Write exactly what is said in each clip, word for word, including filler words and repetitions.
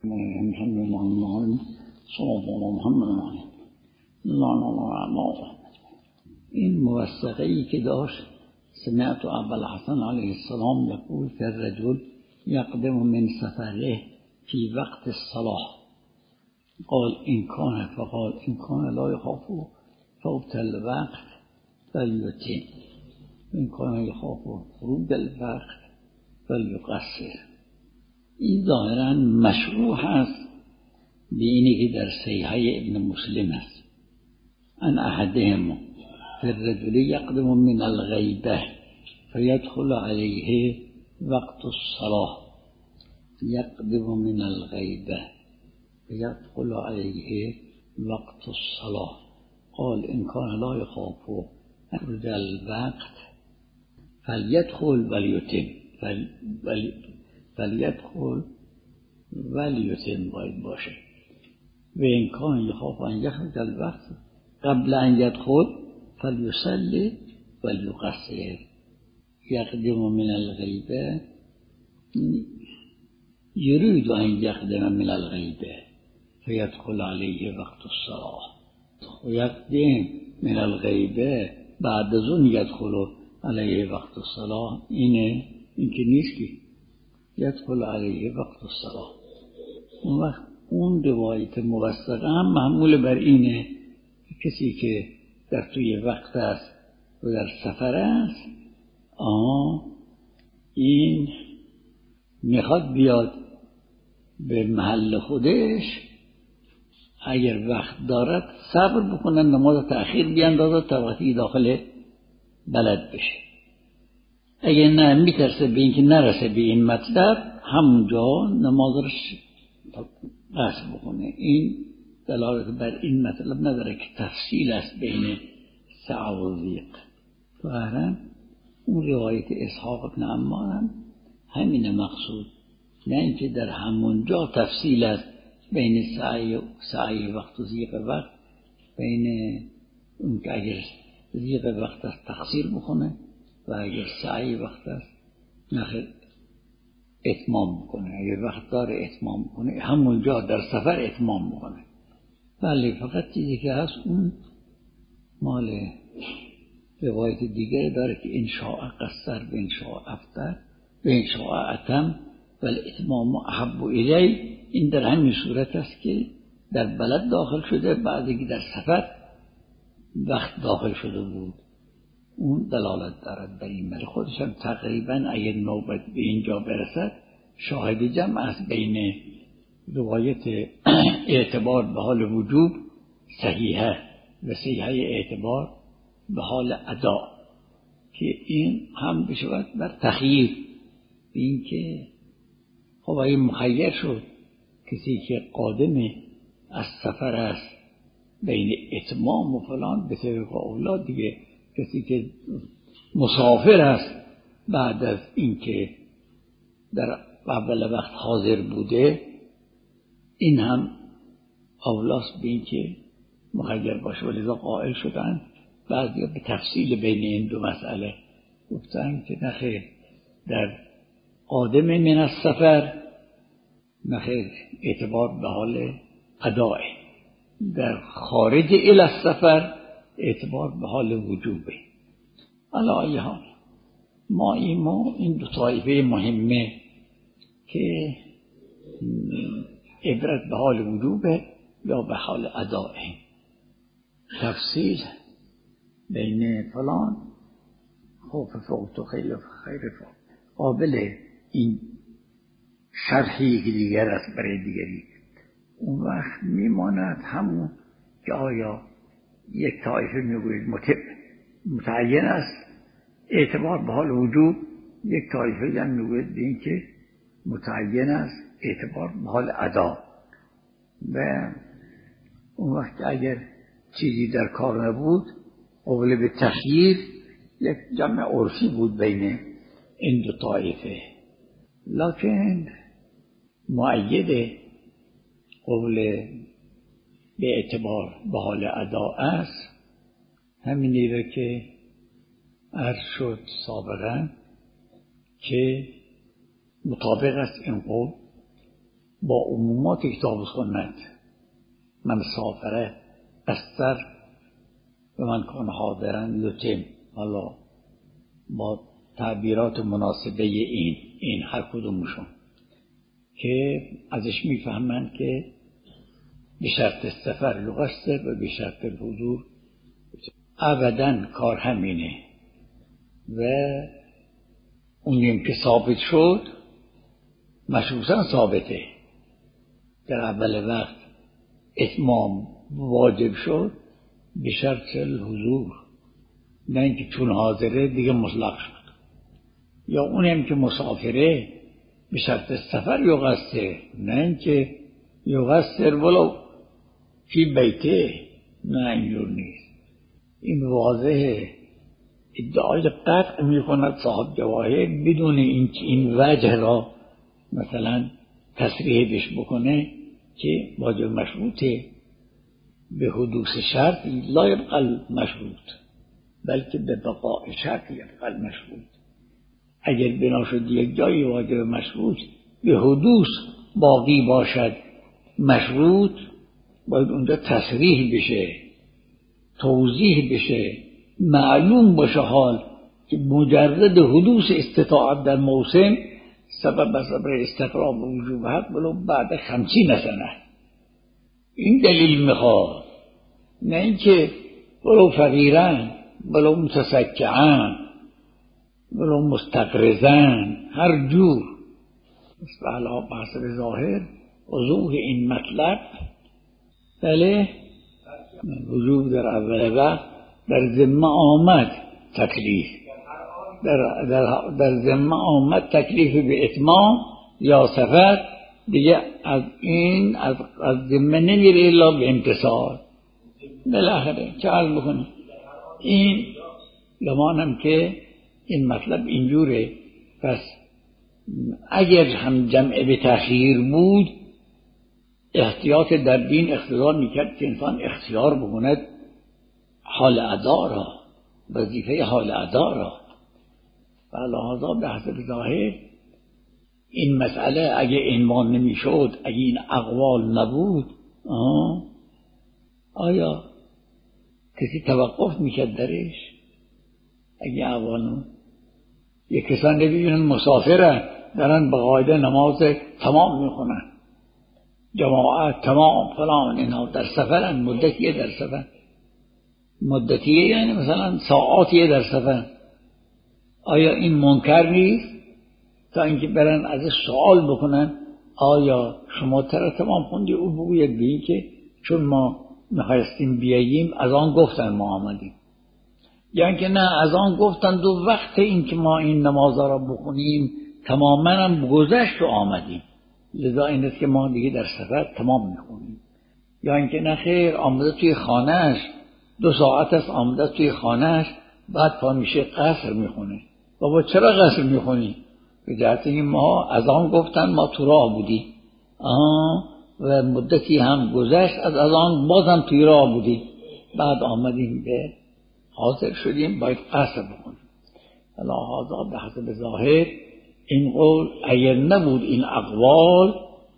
این موثقه ای که داشت سمعت ابوالحسن علیه السلام یقول که الرجل یقدم من سفره فی وقت الصلاة قال إن كان فقال إن كان لا يخاف فوت الوقت فليتم إن كان يخاف خروج الوقت فليقصر. این ظاهرا مشروع هست به اینی که در صحیحه ابن مسلم است ان احدهم فی الرجل یقدم من الغیبه فیدخل علیه وقت الصلاة یقدم من الغیبه فیدخل علیه وقت الصلاة قال إن كان لا يخاف خروج الوقت فلیدخل ولیتم فلیدخل ولیتم باید باشه و این کان یخاف ان یخرج الوقت قبل ان یدخل فلیصلی ولیقصر. یقدم من الغیبه یرید ان یقدم من الغیبه فیدخل علیه وقت الصلاة و یقدم من الغیبه بعد از اون یدخل علیه وقت الصلاة. اینه این که نیست که یدخل علیه وقت الصلاة. اون وقت اون روایت موثقه هم محمول بر اینه کسی که در توی وقت است و در سفر است آه این میخواد بیاد به محل خودش، اگر وقت دارد صبر بکنن نماز تأخیر بیاندازد تا وقتی داخل بلد بشه. اگر نه میترسه به اینکه نرسه به این مطلب همونجا نماز رو قصر بکنه. این دلالت بر این مطلب نداره که تفصیل است بین سعی و ضیق. ظاهرا اون روایت اسحاق بن عمار هم همین مقصود، نه اینکه در همونجا تفصیل است بین سعی و سعی وقت و ضیق وقت، بین اون که اگر ضیق وقت است تقصیر بکنه و اگر سعی وقت است نخیر اتمام بکنه، اگر وقت داره اتمام بکنه، همونجا در سفر اتمام بکنه. بله، فقط چیزی که هست اون مال روایت دیگر داره که انشاء قصر و انشاء افطر و انشاء اتم و الاتمام احب الی. این در همین صورت است که در بلد داخل شده بعدی که در سفر وقت داخل شده بود. اون دلالت دارد بر این. ولی خودش هم تقریبا اگر نوبت به اینجا برسد شاهد جمع است بین روایت اعتبار به حال وجوب صحیحه و صحیحه اعتبار به حال ادا، که این هم بشود بر تخییر. این که خب اگه مخیر شد کسی که قادم از سفر است بین اتمام و فلان به طریق اولاد دیگه، کسی که مسافر است بعد از اینکه در اول وقت حاضر بوده این هم اولاست به اینکه مخیر باشه. ولذا قائل شدن بعضی به تفصیل بین این دو مسئله گفتن که نخیر در قادم من از سفر نخیر اعتبار به حال ادائه، در خارج الی السفر اعتبار به حال وجوبه. علی حال ما ایمو این دو طایفه مهمه که عبرت به حال وجوبه یا به حال ادائه. تفصیل بین فلان خوف فوت و خیل خیر فوت قابل این شرحی که دیگر است برای دیگری. اون وقت میماند همون که آیا یک طایفه میگوید متعین است اعتبار به حال وجوب، یک طایفه هم میگوید به این که متعین است اعتبار به حال ادا. و اون وقت اگر چیزی در کار نبود قابل به تخییر یک جمع عرفی بود بین این دو طایفه، لکن مؤید قول به اعتبار به حال ادا است همینی را که عرض شد سابقا که مطابق است این قول با عمومات کتاب سنت من سافره استر و من کان حاضرن لطم، حالا با تعبیرات مناسبه این این هر کدومشون که ازش میفهمن که به شرط سفر یقصر و به شرط الحضور. ابداً کار همینه و اونیم که ثابت شد مشروطاً ثابته. در اول وقت اتمام واجب شد به شرط الحضور، نه اینکه چون حاضره دیگه مطلق شد. یا اونیم که مسافره به شرط سفر یقصر، نه اینکه یقصر ولو فی بیته، نه اینجور نیست. این واضحه. ادعای قطع می کند صاحب جواهر بدون اینکه این وجه را مثلا تصریح بش بکنه که واجب مشروطه. به حدوث شرط لا یبقى مشروط بلکه به بقاء شرط یبقى مشروط. اگر بنا شد یک جایی واجب مشروط به حدوث باقی باشد مشروط، باید اونجا تصریح بشه، توضیح بشه، معلوم باشه حال که مجرد حدوث استطاعت در موسم سبب سبب استقرار وجوب حق ولو بعد خمسین سنه. این دلیل میخواد، نه اینکه ولو فقیرن ولو متسکعن ولو مستقرزن هر جور. حالا بحث ظاهر وضوح این مطلب بله وجوب در اول وقت در ذمه آمد تکلیف در, در, در ذمه آمد تکلیف به اتمام یا سفر دیگه از این از, از ذمه نمیره الا به امتصال. بالاخره چه عرض بکنیم این گمانم که این مطلب اینجوره. پس اگر هم جمع به تأخیر بود احتیاط در دین اقتضا میکرد که انسان اختیار بکند حال ادا را، وظیفه حال ادا را. و لحاظا به حسب ظاهر این مسئله اگه عنوان نمیشد، اگه این اقوال نبود آه آیا کسی توقف میکرد درش؟ اگه اقوال یک کسان نبیدن مسافرن دارن به قاعده نماز تمام میخونن، جماعت تمام فلان، اینا در سفرن، مدتیه در سفر، مدتیه یعنی مثلا ساعاتیه در سفر. آیا این منکر نیست تا اینکه برن ازش سوال بکنن آیا شما تر تمام خوندی؟ او بگوید به این که چون ما میخواستیم بیاییم از آن گفتن ما آمدیم، یعنی که نه از آن گفتن دو وقت این که ما این نمازها را بخونیم تماما هم گذشت و آمدیم، لذا این است که ما دیگه در سفر تمام میخونیم. یا اینکه نه خیر آمده توی خانهش دو ساعت است آمده توی خانهش بعد پا میشه قصر میخونه. بابا چرا قصر میخونی؟ به جهت اینکه ما از آن گفتن ما تو راه بودی آها و مدتی هم گذشت از از آن بازم توی راه بودی بعد آمدیم به حاضر شدیم باید قصر بکنیم. حالا حاضر به حسب ظاهر این قول اگر نبود این اقوال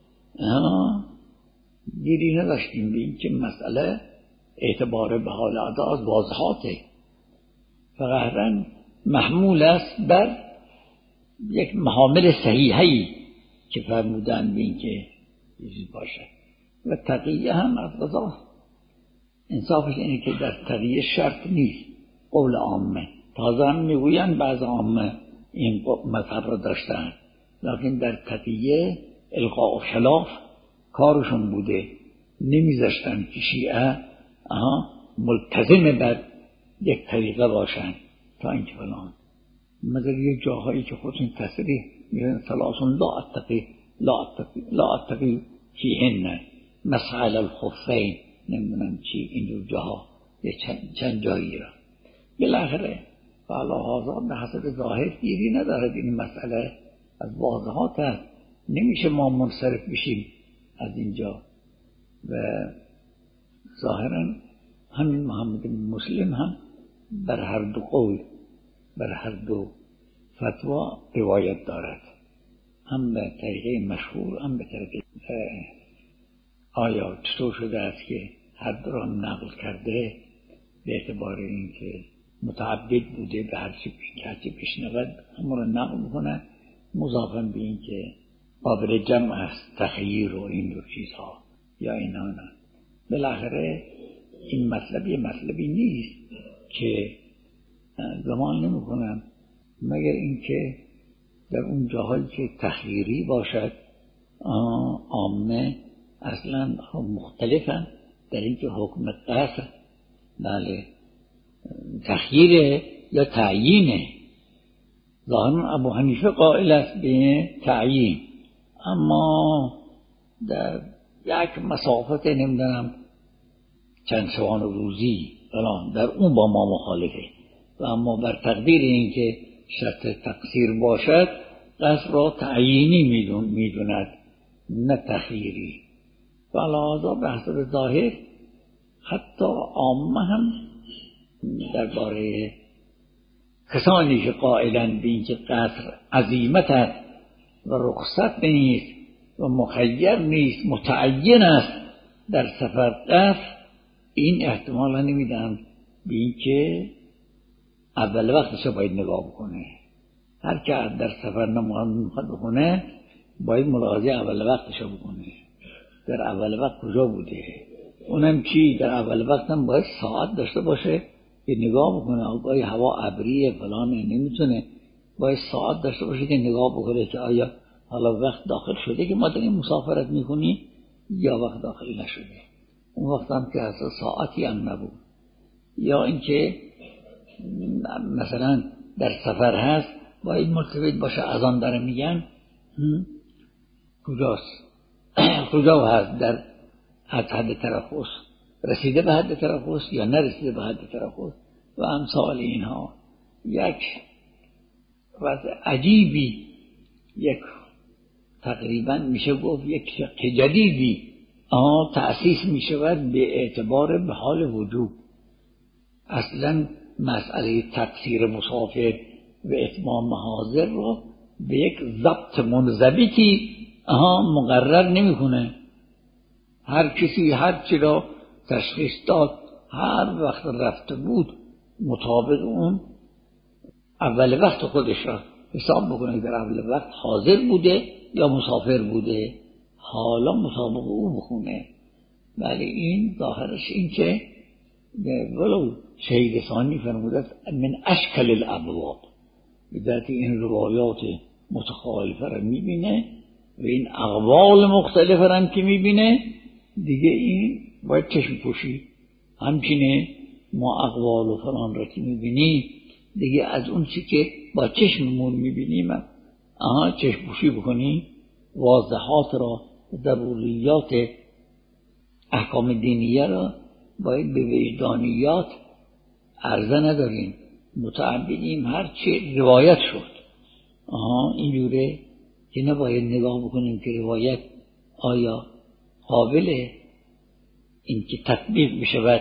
گیری نداشتیم به این که مسئله اعتبار به حال ادا از واضحاته، فقط محمول است بر یک محامل صحیحی که فرمودن به این که چیزی باشه. و تقیه هم از قضا انصافش اینه که در تقیه شرط نیست قول عامه، تازه هم میگوین بعض عامه این مذهب را داشتن، لیکن در تقیه القاء خلاف کارشون بوده، نمیذاشتن که شیعه ملتزم بر یک طریقه باشن تا اینکه فلان. مگر یک جاهایی که خودشون تصریح میگن ثلاثون لا اتقی لا اتقی لا اتقی فیهن مسح علی الخفین نمیدونم چی اینجور جاها یه چند, چند جایی را بالاخره فعلا حاضر به حسب ظاهر گیری ندارد. این مسئله از واضحات هست، نمیشه ما منصرف بشیم از اینجا. و ظاهرا همین محمد مسلم هم بر هر دو قول بر هر دو فتوا روایت دارد. هم به طریقه مشهور هم به طریقه آیا چطور شده است که حد را نقل کرده به اعتبار اینکه متعبد بوده به هرچی هرچی بشنود همون را نقل کنه، مضافاً به این که قابل جمع است تخییر و این دو چیزها یا اینا نه. بالاخره این مطلب یه مطلبی نیست که گمان نمی کنم مگر اینکه در اون جاهایی که تخییری باشد عامه اصلا مختلفن در اینکه حکم قصر بله تخییره یا تعیینه. ظاهرا ابو حنیفه قائل است به تعیین، اما در یک مسافت نمیدونم چند شبان روزی فلان در اون با ما مخالفه و اما بر تقدیر اینکه شرط تقصیر باشد قصر را تعیینی میدون میدوند نه تخییری. و علاوه به حسب ظاهر حتی عامه هم درباره کسانی که قائلند به اینکه قصر عزیمت است و رخصت نیست و مخیر نیست متعین است در سفر قصر، این احتمالا نمیدن به اینکه اول وقتش باید نگاه بکنه. هر که در سفر نماز میخواد بکنه باید ملاحظه اول وقتش بکنه. در اول وقت کجا بوده؟ اونم چی؟ در اول وقت هم باید ساعت داشته باشه که نگاه بکنه. باید هوا ابریه فلانه نمیتونه، باید ساعت داشته باشه که نگاه بکنه که آیا حالا وقت داخل شده که ما داریم مسافرت میکنیم یا وقت داخل نشده. اون وقت هم که اصلا ساعتی هم نبود. یا اینکه مثلا در سفر هست باید مرتبط باشه از آن داره میگن کجاست کجا هست در حد ترخص رسیده به حد ترخص یا نرسیده به حد ترخص و امثال اینها. یک وضع عجیبی، یک تقریبا میشه گفت یک فقه جدیدی آها تأسیس میشود به اعتبار به حال وجوب. اصلا مسئله تقصیر مسافر و اتمام حاضر رو به یک ضبط منضبطی آها مقرر نمیکنه. هر کسی هر چی را تشخیص داد هر وقت رفته بود مطابق اون اول وقت خودش را حساب بکنه در اول وقت حاضر بوده یا مسافر بوده، حالا مطابق او بخونه. ولی این ظاهرش این که ولو شهید ثانی فرموده است من اشکل الابواب، بدایت این روایات متخالفه را میبینه و این اقوال مختلفه را که میبینه دیگه این باید چشم پوشی. همچنین ما اقوال و فلان را که میبینی دیگه از اون چی که با چشممون میبینیم آها چشم پوشی بکنی. واضحات را ضروریات احکام دینیه را باید به وجدانیات عرضه نداریم، متعبدیم هر چی روایت شد آها اینجوره که نباید نگاه بکنیم که روایت آیا قابل این که تطبیق بشود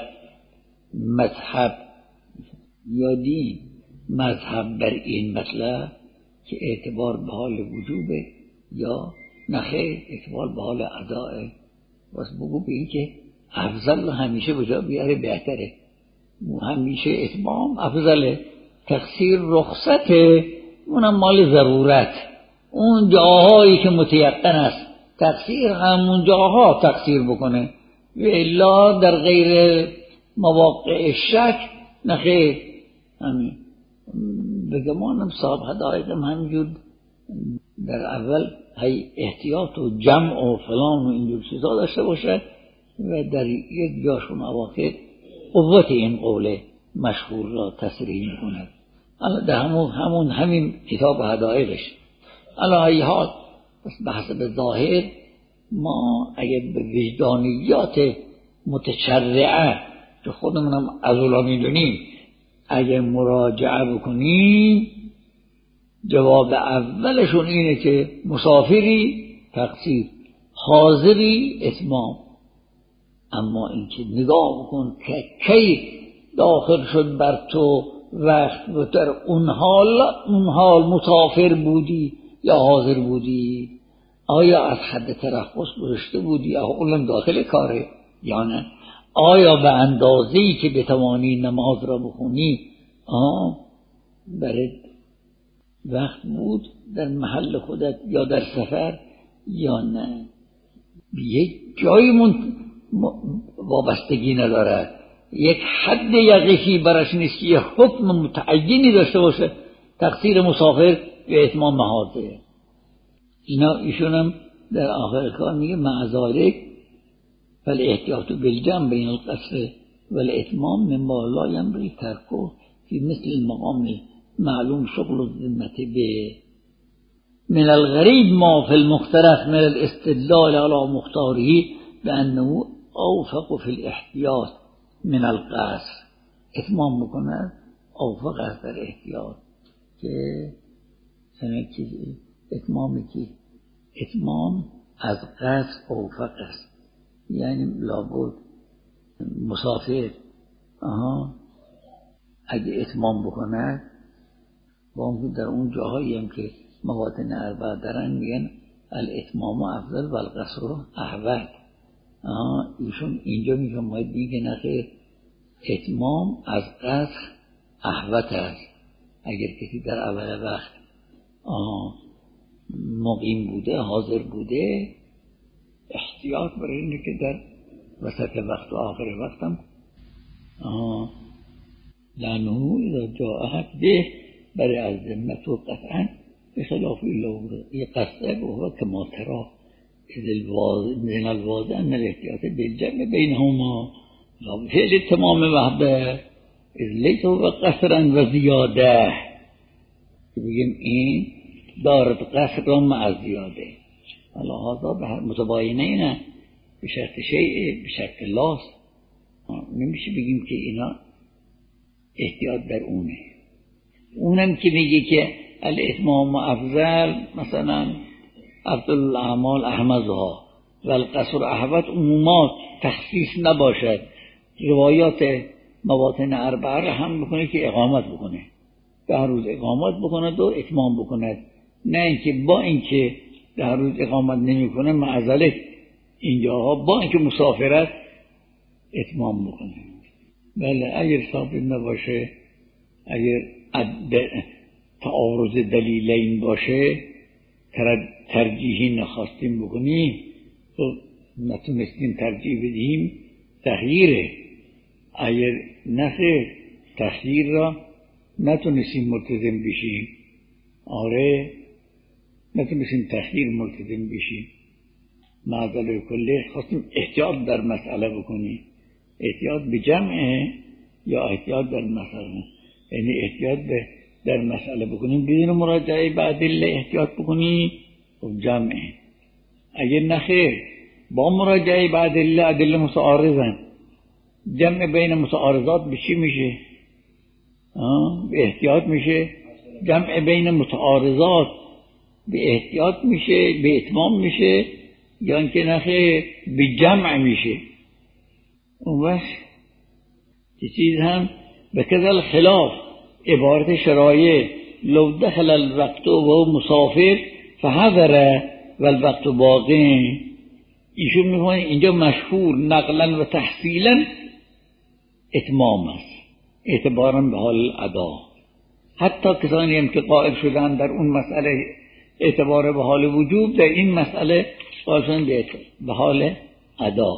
مذهب یا دین. مذهب بر این مطلب که اعتبار به حال وجوبه یا نخیر اعتبار به حال ادائه. بس بگو به این که افضل همیشه بجا بیاره بهتره، همیشه اتمام افضله. تقصیر رخصته اونم مال ضرورت، اون جاهایی که متیقن است تقصیر همون جاها تقصیر بکنه و الا در غیر مواقع شک نخیر. همین بگمانم صاحب هدایتم همینجور در اول هی احتیاط و جمع و فلان و اینجور چیزا داشته باشه و در یک جاشون اواخر قوت این قول مشهور را تصریح میکنه. الان در همون همون همین کتاب هدایتش علی حال به حسب ظاهر ما اگر به وجدانیات متشرعه که خودمونم از اولا میدونیم اگر مراجعه بکنیم جواب اولشون اینه که مسافری تقصیر، حاضری اتمام. اما اینکه نگاه بکن که کی داخل شد بر تو وقت و در اون حال اون حال مسافر بودی یا حاضر بودی؟ آیا از حد ترخص گذشته بودی یا اولم داخل کاره یا نه؟ آیا به اندازه‌ای که بتوانی نماز را بخونی آه برای وقت بود در محل خودت یا در سفر یا نه؟ یک جایی من وابستگی نداره، یک حد یقینی برش نیست که یک حکم متعینی داشته باشه. تقصیر مسافر به اتمام محاضره. اینا ایشون هم در آخر کار میگه معذالک فالاحتیاط بالجمع بین القصر والاتمام مما لا ينبغي ترکه فی مثل المقام معلوم شغل الذمة به. من الغریب ما فی المختلف من الاستدلال على مختاره بأنه اوفق فی الاحتیاط من القصر. اتمام بکنه اوفق است در احتیاط که سنه چیزی اتمامی که اتمام از قصر اوفق است، یعنی لابد مسافر آها اگه اتمام بکنه با اون در اون جاهایی هم که مواطن اربعه دارن میگن الاتمام افضل و القصر احوط. آها ایشون اینجا میگن باید دیگه نخیر، اتمام از قصر احوط است. اگر کسی در اول وقت آها مقیم بوده حاضر بوده احتیاط برای اینه که در وسط وقت و آخر وقت هم لانه اذا جاء حده برای از ذمت و قطعا بخلاف این قصده و هو کما ترا من الواضح ان الاحتیاط بالجمع بینهما فعل تمام وحده اذ لیس هو قصرا و زیاده که بگیم این دارد قصر را مع زیاده. حالا هذا متباینه اینه به شرط شیء به شرط لاس. نمیشه بگیم که اینا احتیاط در اونه. اونم که میگه که الاتمام افضل مثلا افضل الاعمال احمدها و القصر احوط عمومات تخصیص نباشد، روایات مواطن اربعه را هم بکنه که اقامت بکنه، ده روز اقامت بکنه و اتمام بکنه، نه اینکه با اینکه ده روز اقامت نمی کنه معذلت اینجاها با اینکه مسافرت اتمام بکنه. بله اگر ثابت نباشه، اگر تعارض دلیلین باشه ترجیحی نخواستیم بکنیم تو نتونستیم ترجیح بدهیم تغییره. اگر نخیر تغییر را نتونستیم ملتزم بشیم، آره نتونستیم تغییر ملتزم بشیم، معذل کله خواستیم احتیاط در مسئله بکنیم. احتیاط به جمعه یا احتیاط در مسئله؟ یعنی احتیاط به در مسئله بکنیم بدون مراجعه به ادله احتیاط بکنیم و جمعه. اگر نخیر با مراجعه به ادله ادله متعارضن، جمع بین متعارضات به چی میشه؟ به احتیاط میشه. جمع بین متعارضات به احتیاط میشه، به اتمام میشه، یا اینکه نخیر به جمع میشه. اون وقت چه چیز هم به کذل خلاف عبارت شرایع لو دخل الوقت و مسافر فحضر و الوقت باقی. ایشون میخوان اینجا مشهور نقلا و تحصیلا اتمام است اعتبارا به حال ادا. حتی کسانی هم که قائل شدن در اون مسئله اعتبار به حال وجوب، در این مسئله قائل شدن به حال ادا.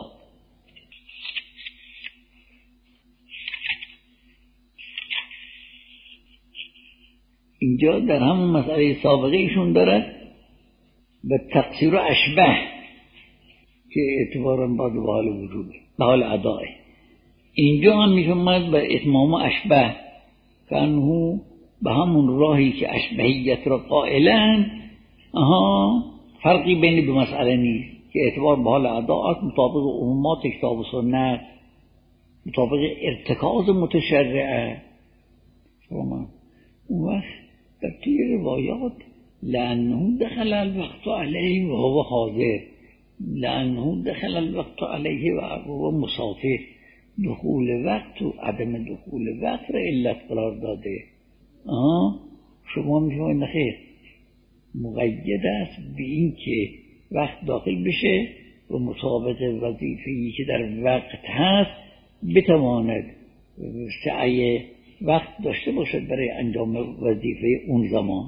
اینجا در همون مسئله سابقه ایشون داره به تقصیر و اشبه که اعتبارا باید به حال وجوبه به حال اداه. اینجا هم میفهمد به اتمام و اشبه که انهو به همون راهی که اشبهیت را قائلن آها فرقی بین دو مسئله نیست که اعتبار به حال اداءات مطابق عمومات کتاب و سنت، مطابق ارتکاز متشرعه. شما اون وقت در توی روایات لأنه دخل الوقت علیه و هو حاضر، لأنه دخل الوقت علیه و هو مسافر، دخول وقت و عدم دخول وقت را علت قرار داده. آه شما میفهمید نخیر مقید است به این که وقت داخل بشه و مطابق وظیفه‌ای که در وقت هست بتواند سعی وقت داشته باشد برای انجام وظیفه اون زمان.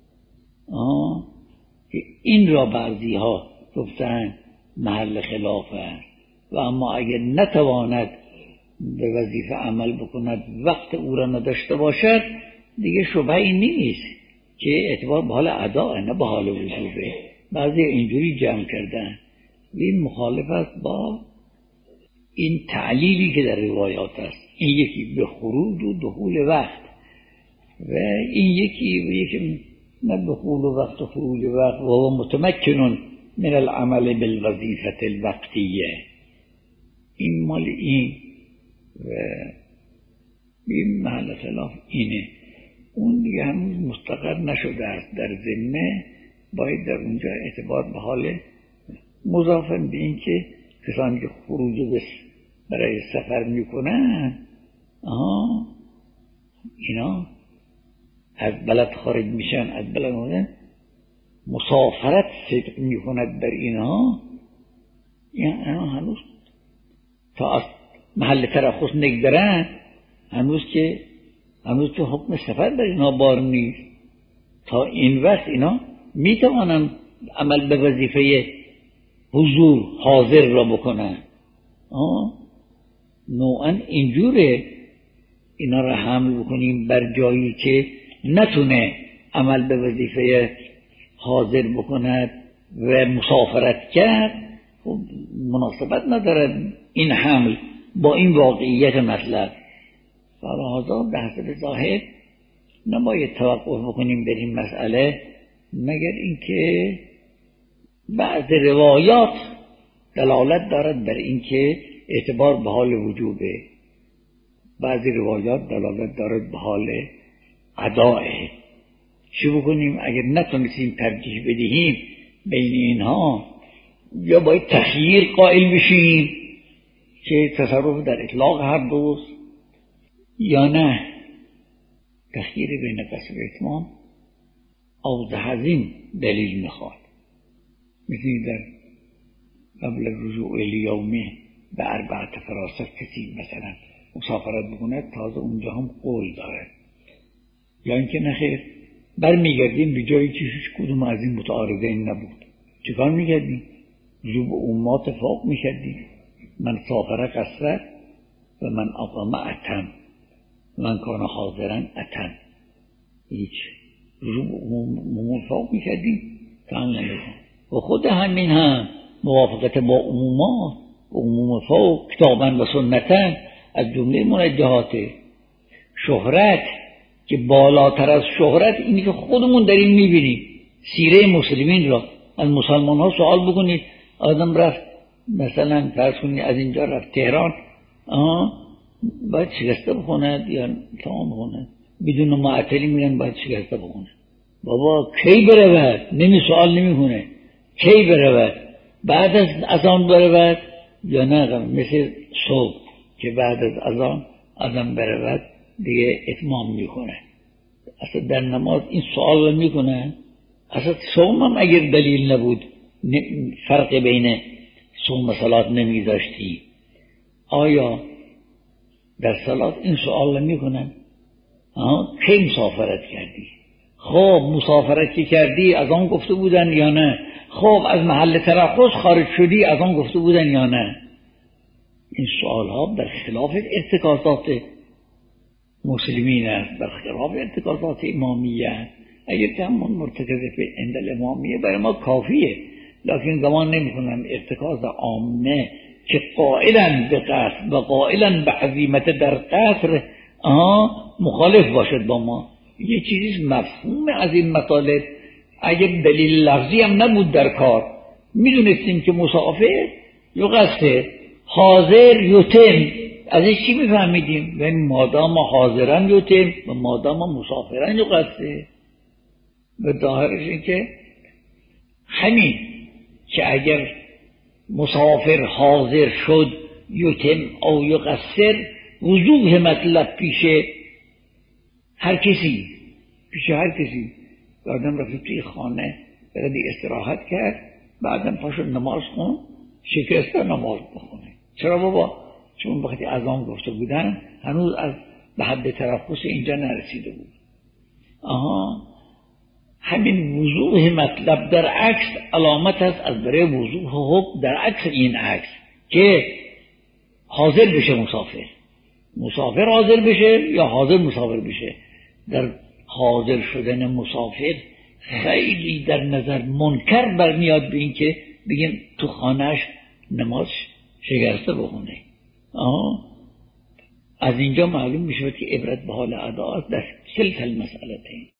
آه که این را بعضی ها گفتن محل خلاف است و اما اگر نتواند به وظیفه عمل بکند وقت او را نداشته باشد دیگه شبهه‌ای نیست که اعتبار به حال ادا نه به حال وجوبه. بعضی اینجوری جمع کردن. این مخالف است با این تعلیلی که در روایات است. این یکی به خروج و دخول وقت و این یکی یکی نه دخول وقت و خروج وقت و هو متمکن من العمل بالوظیفه الوقتیه. این مال این و این محل خلاف اینه. اون دیگه هنوز مستقر نشده است در ذمه، باید در اونجا اعتبار به حال مضافن به این که کسانی که خروج برای سفر میکنن آها اینا از بلد خارج میشن، از بلد میشن مسافرت صدق میکند بر اینها، یعنی هنوز تا از محل ترخص نگذرن هنوز که هنوز که حکم سفر بر اینها بار نیست. تا این وقت اینا میتوانن عمل به وظیفه حضور حاضر را بکنن. آه نوعا اینجوره اینا را حمل بکنیم بر جایی که نتونه عمل به وظیفه حاضر بکند و مسافرت کرد، خب مناسبت ندارد این حمل با این واقعیت مطلب. فلذا به حسب ظاهر نباید توقف بکنیم بر این مسئله مگر اینکه بعض روایات دلالت دارد بر اینکه اعتبار به حال وجوبه، بعضی روایات دلالت دارد به حال ادائه. چی بکنیم اگر نتونستیم ترجیح بدهیم بین اینها؟ یا باید تخییر قائل بشیم که تصرف در اطلاق هر دوست، یا نه تخییر بین قصر و اتمام اوضح از این دلیل میخواد. مثل در قبل رجوع الیومه به اربعت فراست کسی مثلا مسافرت بکند تازه اونجا هم قول داره، یا اینکه نخیر برمیگردیم به جایی که هیچ کدوم از این متعارضین نبود. چیکار میکردیم؟ رجوع به امات فوق میکردیم، من سافر قصر و من اقام اتم من کان حاضرن اتم، هیچ رجوع به امات فوق میکردیم کام نمیکن. و خود همین هم موافقت با عمومات عموم فوق کتابا و سنتا از جمله منجهاته. شهرت که بالاتر از شهرت اینی که خودمون داریم میبینیم. سیره مسلمین را از مسلمان ها سوال بکنید، آدم رفت مثلا فرض کنید از اینجا رفت تهران، آها باید شکسته بخوند یا تمام بخوند؟ بدون معطلی میگن باید شکسته بخوند. بابا کی برود؟ نمی سوال نمی کنه کی برود؟ بعد از اذان برود یا نه؟ مثل صبح که بعد از اذان اذان برود دیگه اتمام میکنه. اصلا در نماز این سوال رو میکنه. اصلا صوم هم اگر دلیل نبود فرق بین صوم و صلات نمیذاشتی، آیا در صلات این سوال رو میکنن؟ کی مسافرت کردی؟ خب مسافرت که کردی از آن گفته بودن یا نه؟ خب از محل ترخص خارج شدی از آن گفته بودن یا نه؟ این سوال ها در خلاف ارتکازات مسلمین است، در خلاف ارتکازات امامیه است. اگر که همون مرتکز عند الامامیه برای ما کافیه، لکن گمان نمی کنم ارتکاز عامه که قائلا به قصر و قائلا به عزیمت در قصر آها مخالف باشد با ما. یه چیزی مفهوم از این مطالب اگر دلیل لفظی هم نبود در کار میدونستیم که مسافر یا قصر حاضر یتم، ازش چی میفهمیدیم؟ و مادام حاضرن یتم و مادام مسافرن یقصر. به ظاهرش این که همین که اگر مسافر حاضر شد یتم او یقصر وضوح مطلب پیش هر کسی پیش هر کسی آدم رفت توی خانه برای استراحت کرد، بعدم پاشو نماز خون، شکسته نماز بخونه. چرا بابا؟ چون وقتی اذان گفته بودن هنوز از به حد ترخص اینجا نرسیده بود. آها، همین وضوح مطلب در عکس علامت است از برای وضوح حکم در عکس این عکس که حاضر بشه مسافر، مسافر حاضر بشه یا حاضر مسافر بشه. در حاضر شدن مسافر خیلی در نظر منکر برمیاد به این که بگیم تو خانهش نماز شکسته بخونه. آه. از اینجا معلوم میشه که عبرت به حال ادا است در کلتا المسئلتین.